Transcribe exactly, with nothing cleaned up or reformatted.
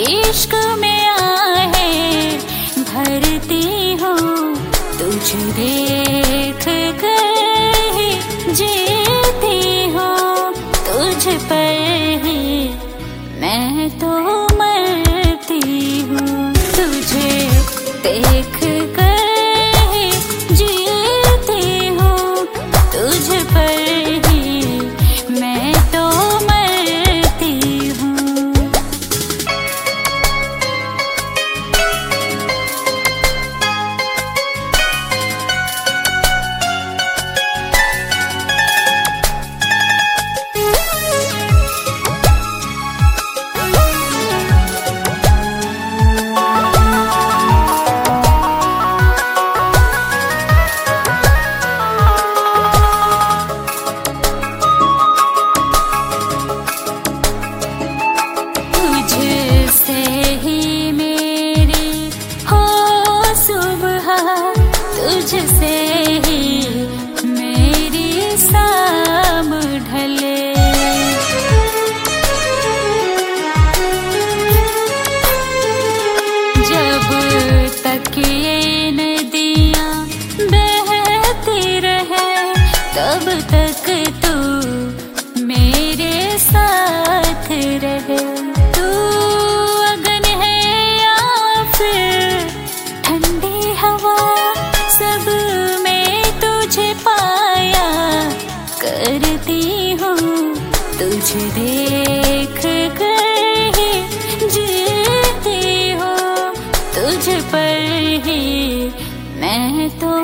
इश्क में आहे भरती हूँ, तुझे देख कर ही जीती हूँ, तुझ पर ही मैं तो मरती हूँ, तुझे देख कर ही जीती हूँ, तुझ पर ही मैं तो मरती हूँ। तुझसे ही मेरी शाम ढले, जब तक ये नदियाँ बहती रहे तब तक तू मेरे साथ रहे। तू अगन है या फिर ठंडी हवा, सब में तुझे पाया करती हूँ, तुझे देख कर ही जीती हूँ, तुझ पर ही मैं तो